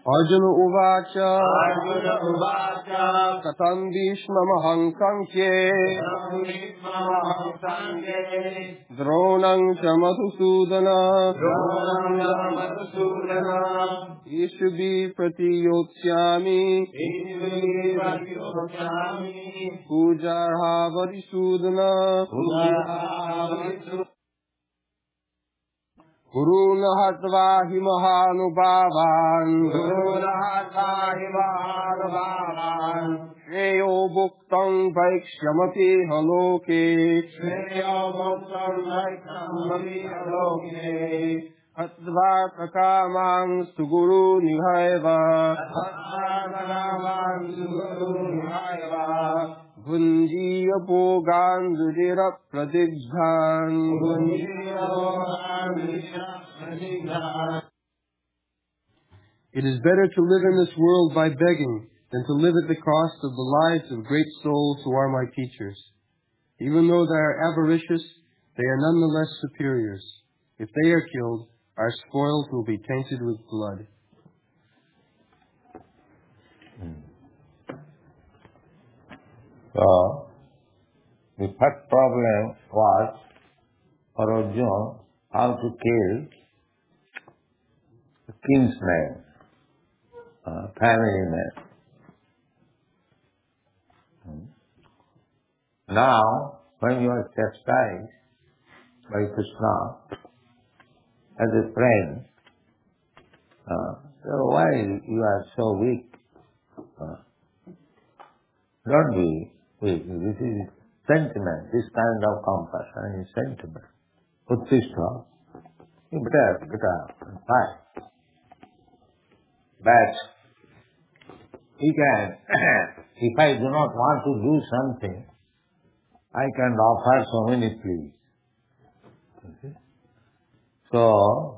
Arjuna Uvacha Katam Bhishmamaham Sankhye Dronang cha Madhusudana Ishubhi Pratiyotsyami Pujarha Varisudana Guru Nahatva Himahanubhavan Shreyo Bhuktam Vaikshyamati Haloke Hatva Kakamang Suguru Nihaiva Bhunjiya Bhogan Dudira Pradigdhan It is better to live in this world by begging than to live at the cost of the lives of great souls who are my teachers. Even though they are avaricious, they are nonetheless superiors. If they are killed, our spoils will be tainted with blood. So, the first problem was for Arjuna how to kill the kinsman, family man. Now, when you are chastised by Krishna as a friend, so why you are so weak? Don't be weak. This is sentiment, this kind of compassion is sentiment. Uttishta, you better get up and fight. But he can, if I do not want to do something, I can offer so many pleas. Okay? So,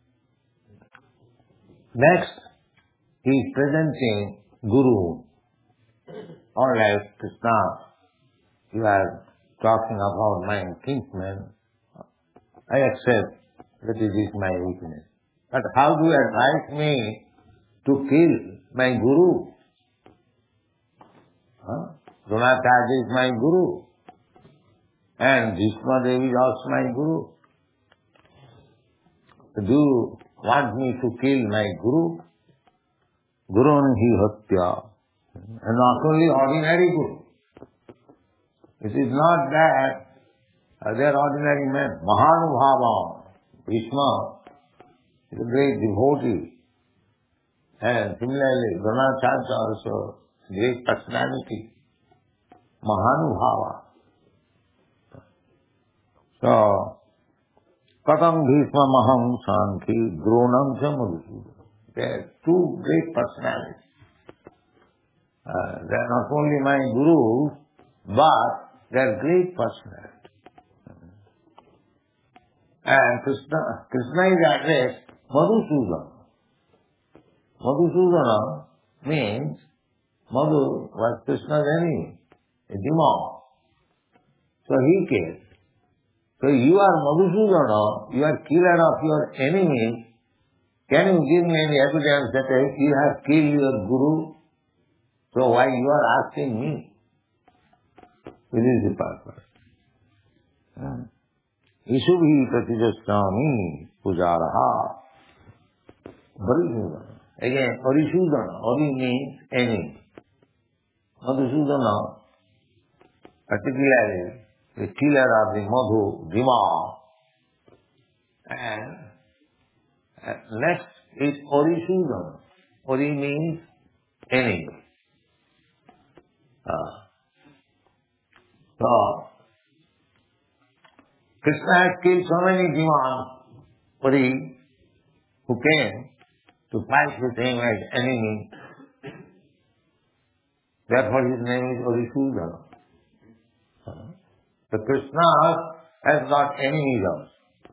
next, he is presenting Guru. All right, Krishna, you are talking about my kinsman. I accept that it is my weakness. But how do you advise me to kill my Guru? Dronacharya is my Guru. And Bhishma Devi is also my Guru. Do you want me to kill my Guru? Gurun hi hatya. And not only ordinary Guru. It is not that they are ordinary men. Mahanubhava. Bhishma is a great devotee. And similarly, Dronacharya also great personality. Mahanubhava. So, Katam Bhishma Maham Sankhi Dronam cha Madhusudana. They are two great personalities. They are not only my gurus, but they are great personalities. And Krishna is addressed Madhusudana. Madhusudana means Madhu was Krishna's enemy, a demon. So he killed. So you are Madhusudana, you are killer of your enemies. Can you give me any evidence that you have killed your Guru? So why you are asking me? This is the purpose. Ishubhi Pratijasthami Pujaraha. Varisudana. Again, Varisudana. Vari means enemy. Madhusudana, particularly the killer of the Madhu, Dhima. And next is Varisudana. Vari means enemy. So, Krishna has killed so many demons, Vari, who came to fight with him as enemy. Therefore his name is Varisudana. So Krishna has got enemies also.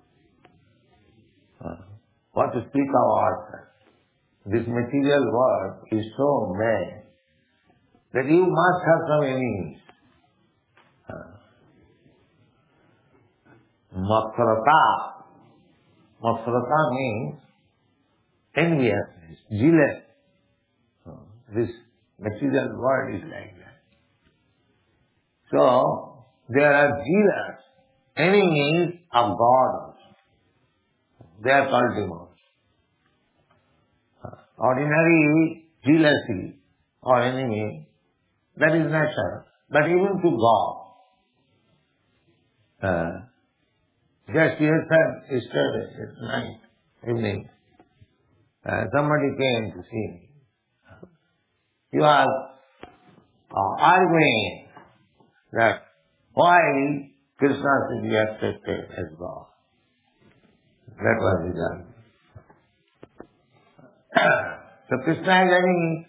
What to speak of ourselves? This material world is so mad that you must have some enemies. Matsarata means enviousness, jealous This material world is like that. So, there are jealous, enemies of God. They are called demons. Ordinary jealousy or enemy, that is natural. But even to God, just yesterday at night, evening, somebody came to see me. He was arguing that why Krishna should be accepted as God. That was his argument. So Krishna is enemy.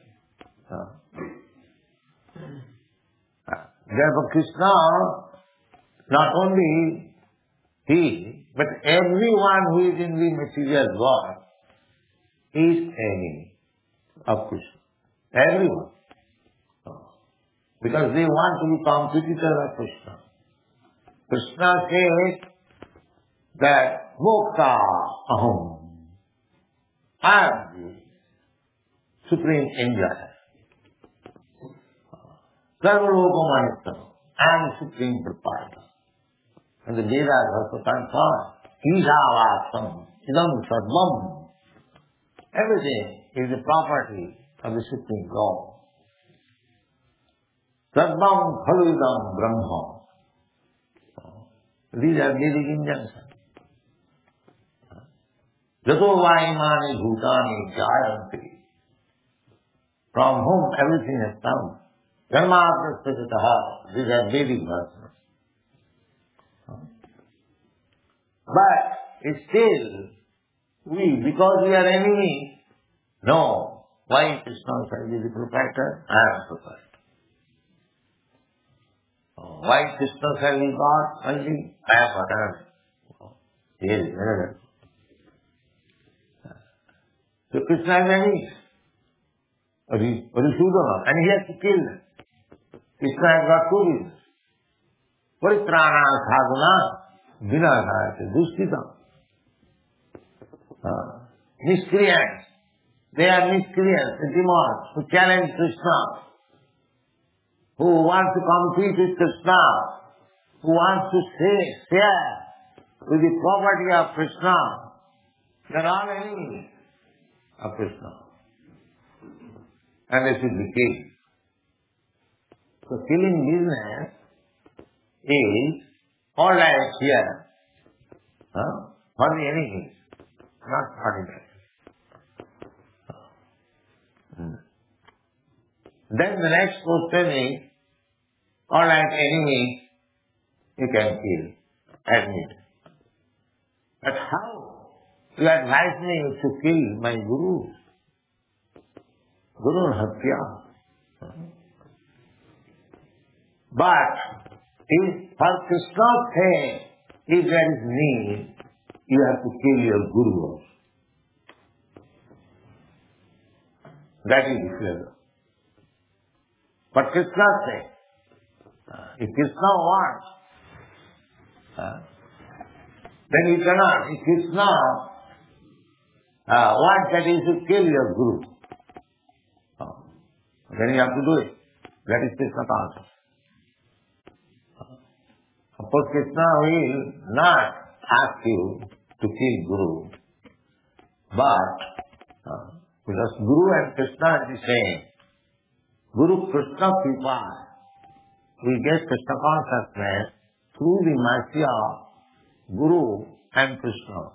Therefore Krishna, not only he, but everyone who is in the material world is enemy of Krishna. Everyone. Because they want to be competitors of Krishna. Krishna says that Mokta Aham. I am the supreme enjoyer. Sarva-loka-manittam. I am the supreme proprietor. And the Vedas also confirm. Ishavasam. Idam sarvam. Everything is the property of the Supreme God. Sarvam khalu idam brahma. These are Vedic injunctions. Jato vaimani bhutani jayanti. From whom everything has come. Dharma-prasthitaha. These are Vedic verses. But still, because we are enemies, no. Why Krishna shall be the proprietor? I am proprietor. Why Krishna shall be God? Only I am what? Here is another. So Krishna is enemy. Sudana, and he has to kill them. Krishna has got two reasons. Paritrana sadhana, vinasayate dushtitam. Miscreants. They are miscreants, the demons, who challenge Krishna, who want to compete with Krishna, who want to share with the property of Krishna. They are all enemies of Krishna. And they should be killed. So killing business is all right here for the enemies, not ordinary. Then the next question is, all right, enemies, you can kill, admit. But how? You advise me to kill my Guru. Guru Hatya. But if for Krishna's sake, if there is need, you have to kill your Guru. That is the flavor. But Krishna's sake, if Krishna wants, then you cannot. If Krishna wants that you should kill your Guru, then you have to do it. That is Krishna's answer. Of course, Krishna will not ask you to kill Guru, but because Guru and Krishna are the same. Guru Krishna Kripa, we get Krishna consciousness through the mercy of Guru and Krishna.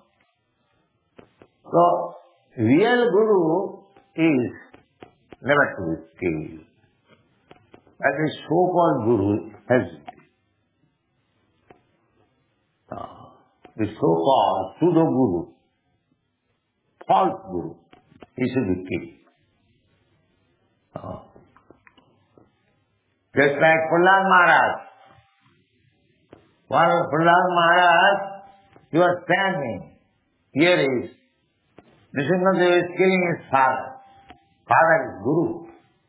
So, real Guru is never to be killed. And the so-called Guru has the so-called pseudo-Guru, false Guru, he should be killed. Just like Prahlad Maharaj. While Prahlad Maharaj, he was standing. Here is Nrsimhadev is killing his father. Father is Guru.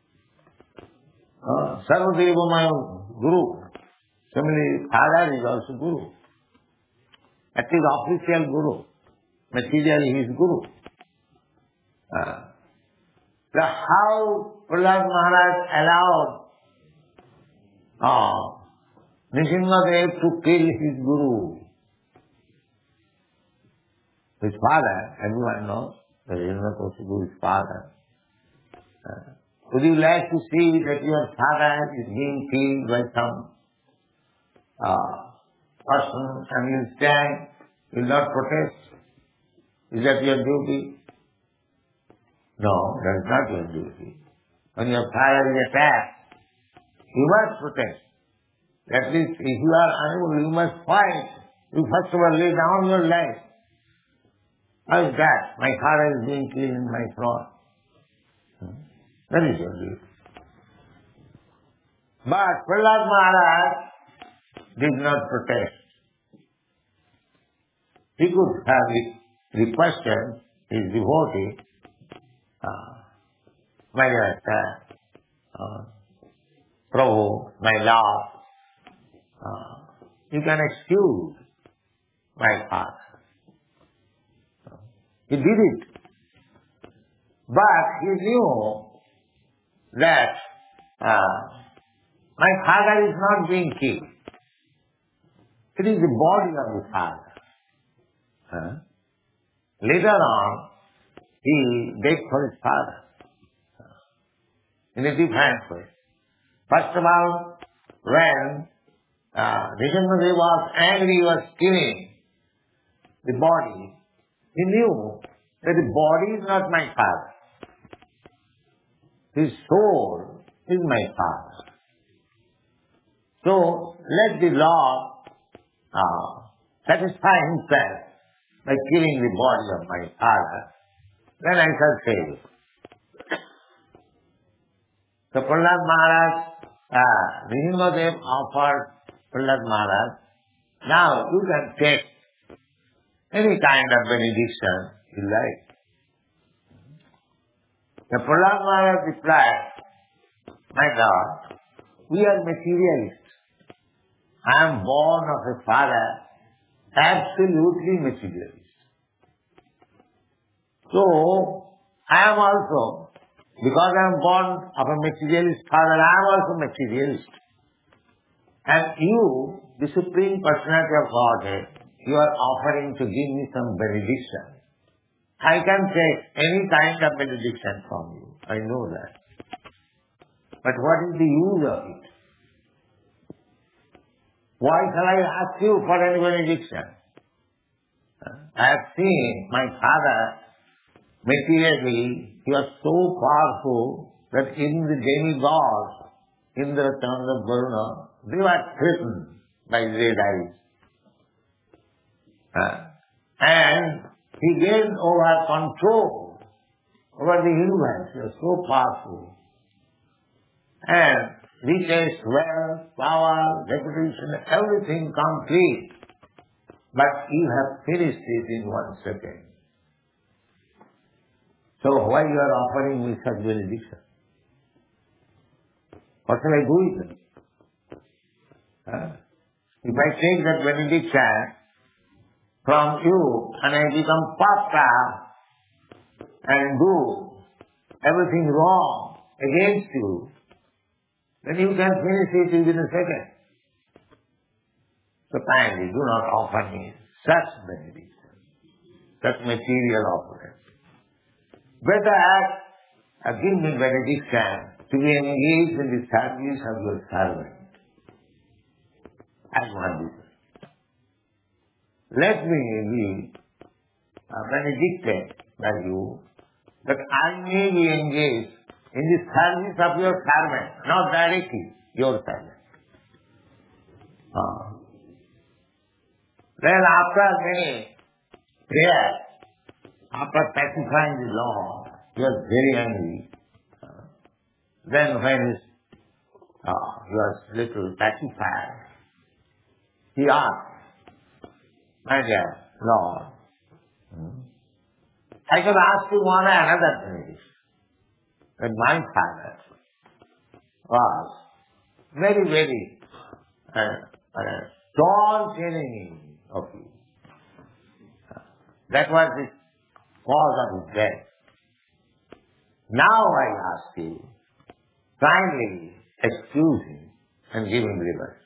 Sarvadeva Guru. Similarly, father is also Guru. That is official Guru. Materially he is Guru. how Prahlad Maharaj allowed Nrsimhadev to kill his guru. His father, everyone knows, that Hiranyakashipu's father. Would you like to see that your father is being killed by some person and you stand, will not protest? Is that your duty? No, that is not your duty. When your father is attacked, you must protest. At least if you are unable, you must fight. You first of all lay down your life. How is that? My father is being killed in my front. That is your duty. But Prahlad Maharaj did not protest. He could have requested his devotee, my Prabhu, my Lord, you can excuse my father. He did it. But he knew that my father is not being killed. It is the body of the father. Later on, he begged for his father in a different way. First of all, when Nrsimhadev was angry, he was killing the body, he knew that the body is not my father. His soul is my father. So let the Lord satisfy himself by killing the body of my father, then I shall save it. So Prahlad Maharaj, Nrsimhadev offered Prahlad Maharaj, now you can take any kind of benediction you like. The Prahlad Maharaj replied, my Lord, we are materialists. I am born of a father absolutely materialist. So, I am also, because I am born of a materialist father, I am also materialist. And you, the Supreme Personality of Godhead, you are offering to give me some benediction. I can take any kind of benediction from you. I know that. But what is the use of it? Why shall I ask you for any benediction? I have seen my father, materially, he was so powerful that even the demigods, Indra, Chandra, Varuna, they were threatened by red eyes. And he gained over control over the universe. He was so powerful. And riches, wealth, power, reputation, everything complete. But you have finished it in 1 second. So why you are offering me such benediction? What shall I do with it? If I take that benediction from you and I become papa and do everything wrong against you, then you can finish it within a second. So kindly do not offer me such benediction, such material offering. Better give me benediction to be engaged in the service of your servant. As one this. Let me be benedicted by you that I may be engaged in the service of your servant, not directly your servant. Then after many prayers, after pacifying the Lord, he was very angry. Then when he was little pacified, he asked, my dear Lord, I could ask you one another thing. That my father was very, very staunch enemy of you. That was the cause of his death. Now I ask you, kindly excuse him and give him liberty.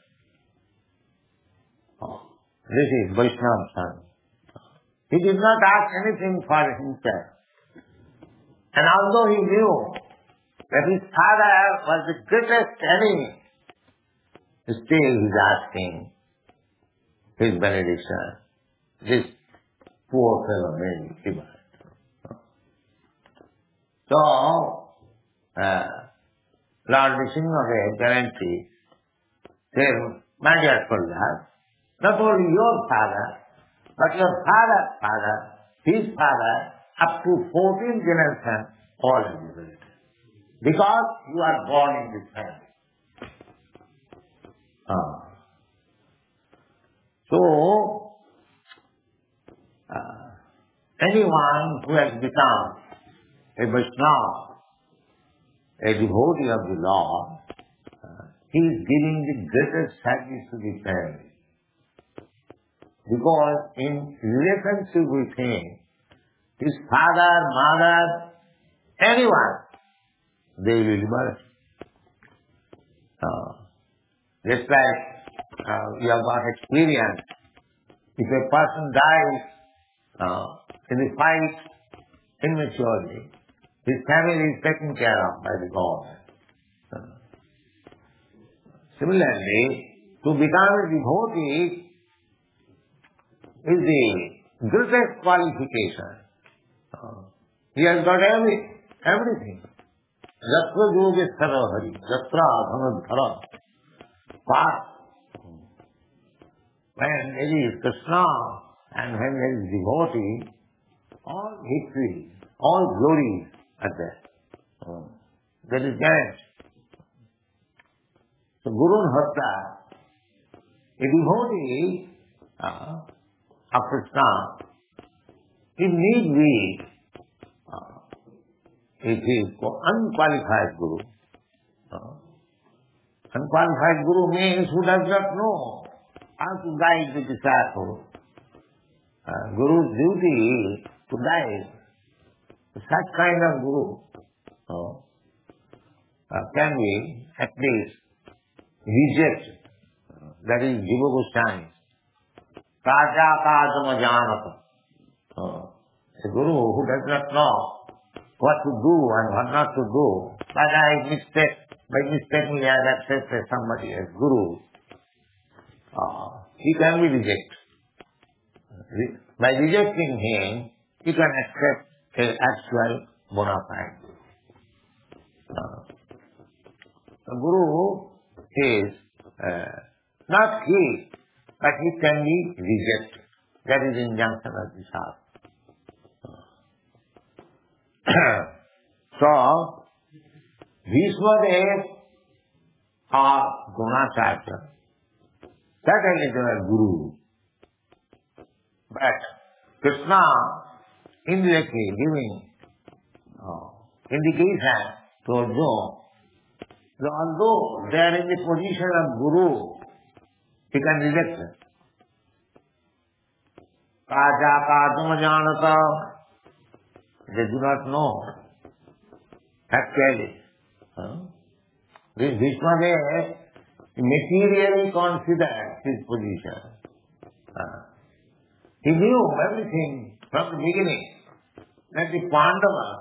Oh, this is Vaishnava son. He did not ask anything for himself. And although he knew that his father was the greatest enemy, still he is asking his benediction. This poor fellow made liberty. So, Lord Nrsimhadev guarantees, says, my dear Prahlad, not only your father, but your father's father, his father, up to 14 generations, all are liberated. Because you are born in this family. So, anyone who has become a Vaishnava, a devotee of the Lord, he is giving the greatest service to the family. Because in relationship with him, his father, mother, anyone, they will liberate. Just like you have got experience, if a person dies in the fight immaturely, his family is taken care of by the government. Similarly, to become a devotee is the greatest qualification. He has got everything. Yatra yogeshvara hari, yatra dhanadhara. But when there is Krishna and when there is devotee, all victory, all glories are there. That is guaranteed. So Guru Bhakta, a devotee of Krishna, he need be it is unqualified Guru. Unqualified Guru means who does not know how to guide the disciple. Guru's duty is to guide. Such kind of Guru can we at least reject. That is Jiva Goswami. Kaja kajama janata. A Guru who does not know what to do and what not to do. But by mistakenly I have accepted somebody as Guru. He can be rejected. By rejecting him, you can accept an actual bona fide. The Guru is not he, but he can be rejected. That is injunction of the Shastra. So, Bhishmadev or Dronacharya, certainly they were Guru. But Krishna indirectly giving indication to Arjuna that although they are in the position of Guru, he can reject them. Kaja kajama janata. They do not know. Actually, this Bhishmadev materially considered his position. He knew everything from the beginning that the Pandavas,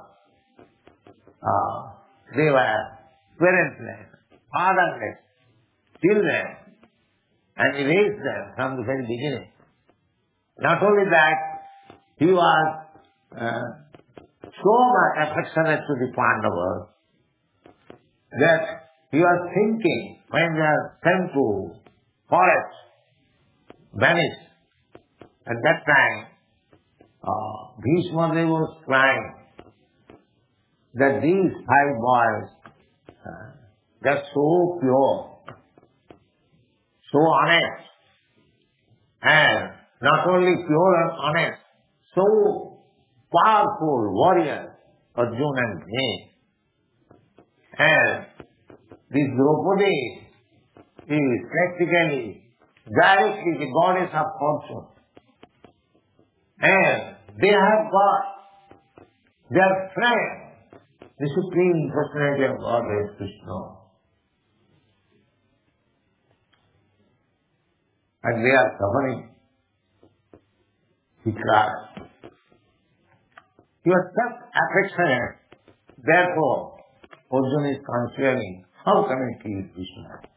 they were parentless, fatherless, children, and he raised them from the very beginning. Not only that, he was so much affectionate to the Pandavas that he was thinking when they are sent to forest, vanished. At that time, Bhishma was crying that these 5 boys, they're so pure, so honest, and not only pure and honest, so powerful warriors, Arjuna and Bhima. And this Draupadi is practically directly the goddess of fortune. And they have got their friend The Supreme Personality of Godhead, Krishna. And they are suffering. He cries. You are such affectionate. Therefore, Arjuna is considering, how can I kill Krishna?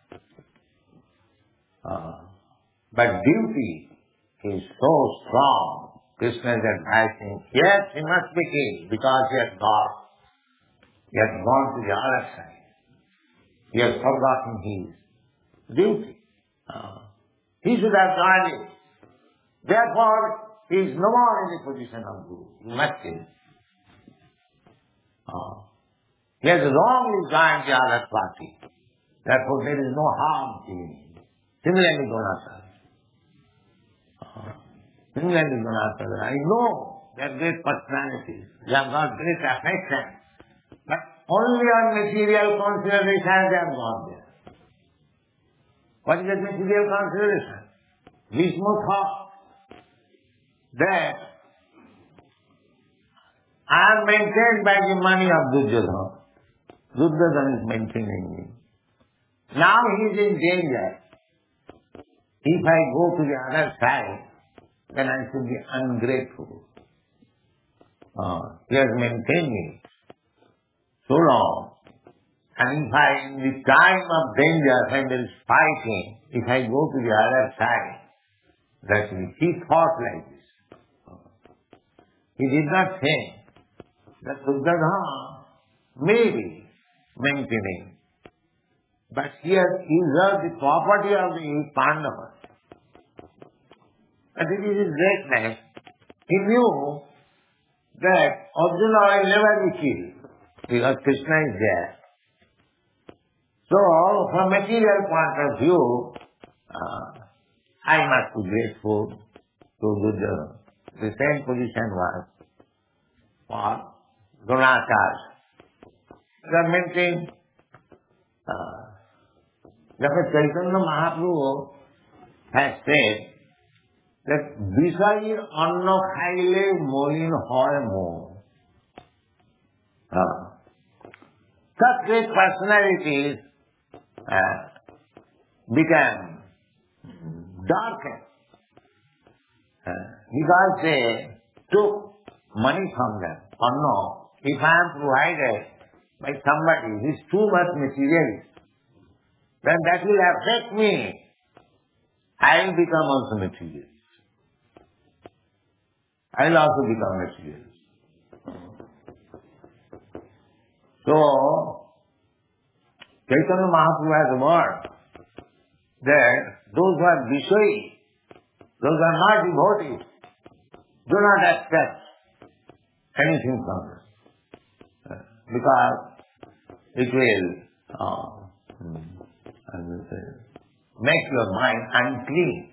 But duty is so strong. Krishna is advising, yes, he must be killed because he has gone to the other side. He has forgotten his duty. He should have done it. Therefore, he is no more in the position of Guru. He must kill him. He has wrongly joined the other party. Therefore, there is no harm killing him. Similarly, Gunasara. I know they are great personalities. They have got great affection. But only on material consideration they have gone there. What is that material consideration? Vishnu thought that I am maintained by the money of Duryodhana. Duryodhana is maintaining me. Now he is in danger. If I go to the other side, then I should be ungrateful. He has maintained me so long. And if I, in the time of danger, when there is fighting, if I go to the other side, that means he thought like this. He did not think that Duryodhana may be maintaining. But he has usurped the property of the Pandavas. And it is his greatness. He knew that Arjuna will never be killed because Krishna is there. So, from material point of view, I must be grateful to Duryodhana. The same position was for Dronacharya. The maintained Chaitanya Mahaprabhu has said that Visai Anna Khaile Molin Hoy Mo. Such great personalities became darkened because they took money from them. Or no, if I am provided by somebody who is too much materialist, then that will affect me. I will become also materialist. I will also become materialist. So, Chaitanya Mahaprabhu has a word that those who are Vishayi, those who are not devotees, do not accept anything from us. Because it will make your mind unclean.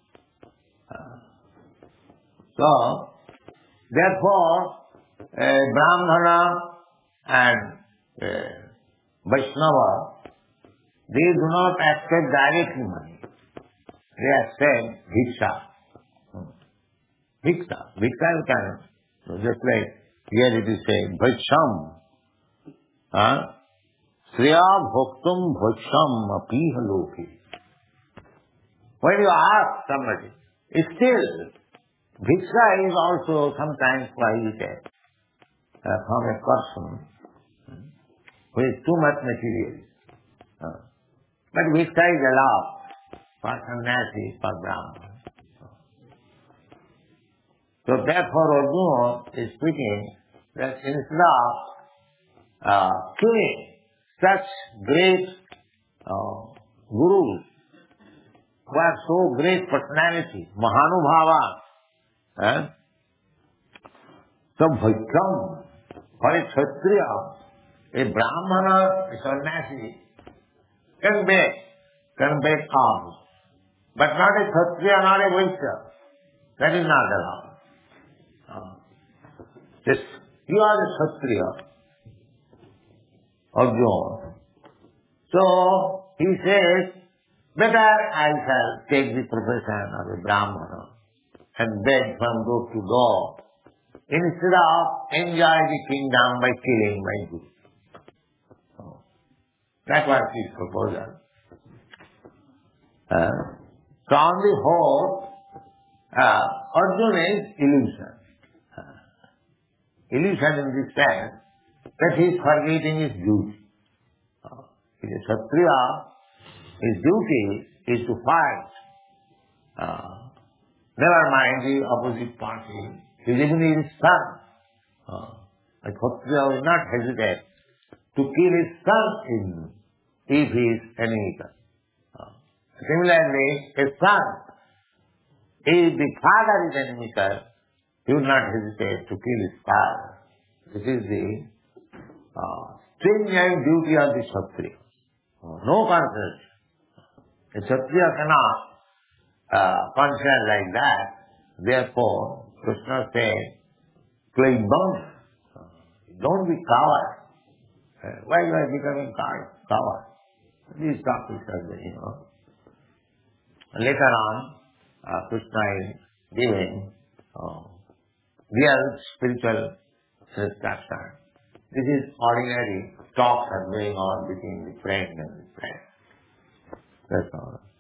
So, therefore, Brahmana and Vaishnava, they do not accept directly money. They accept bhiksha. Bhiksha you can, so just like here it is saying, Vaisham. Sriya bhoktum bhaksham apiha loki. When you ask somebody, still, bhiksha is also sometimes prohibited from a person who is too much material. But bhiksha is allowed for sannyasi, for brahmana. So therefore Arjuna is speaking that instead of killing such great gurus who are so great personality, Mahanubhava, so Bhaktam, for a Kshatriya, a Brahmana, a sannyasi, can bear arms, but not a Kshatriya, not a Vaishya. That is not allowed. Yes, you are a Kshatriya, Arjuna. So, he says, better I shall take the profession of a Brahmana and beg from door to door instead of enjoy the kingdom by killing my guru. That was his proposal. So on the whole, Arjuna is illusion. Illusion in the sense that he is forgetting his duty. In a Kshatriya, his duty is to fight. Never mind the opposite party. Even his son. A Kshatriya will not hesitate to kill his son if he is enemical. Similarly, a son, if the father is enemical, he will not hesitate to kill his father. This is the stringent duty of the Kshatriya. No concession. A Kshatriya cannot function like that. Therefore, Krishna said, playing bound. Don't be coward. Why you are becoming coward? These topics are there, Later on, Krishna is giving real spiritual instruction. This is ordinary talks are going on between the friend and the friend. That's all.